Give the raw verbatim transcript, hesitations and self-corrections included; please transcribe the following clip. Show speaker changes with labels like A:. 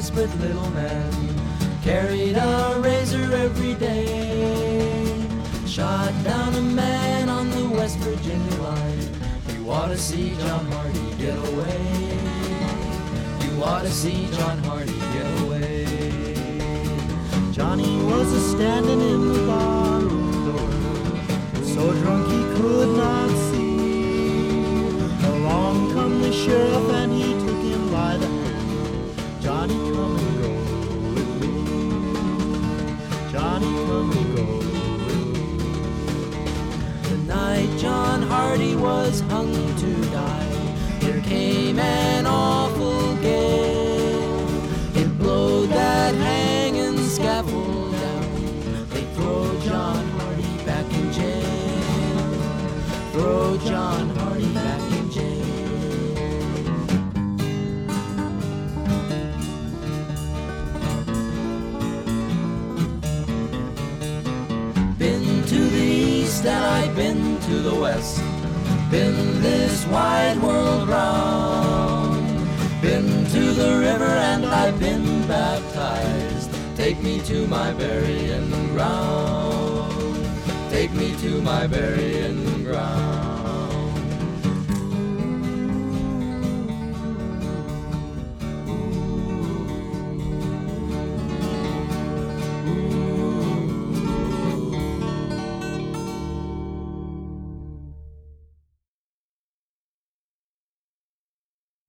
A: desperate little man carried a razor every day, shot down a man on the West Virginia line. You ought to see John Hardy get away. You ought to see John Hardy get away.
B: Johnny was a standing in the barroom door, so drunk he could not see. Along come the sheriff and he took him by the hand. Johnny, come and go with me. Johnny, come and go with me.
A: The night John Hardy was hung to die, there came an awful gale. It blowed that hanging scaffold down. They throw John Hardy back in jail. Throw John Hardy back in jail. Been to the east and I've been to the west, been this wide world round, been to the river and I've been baptized. Take me to my burying ground. Take me to my burying ground.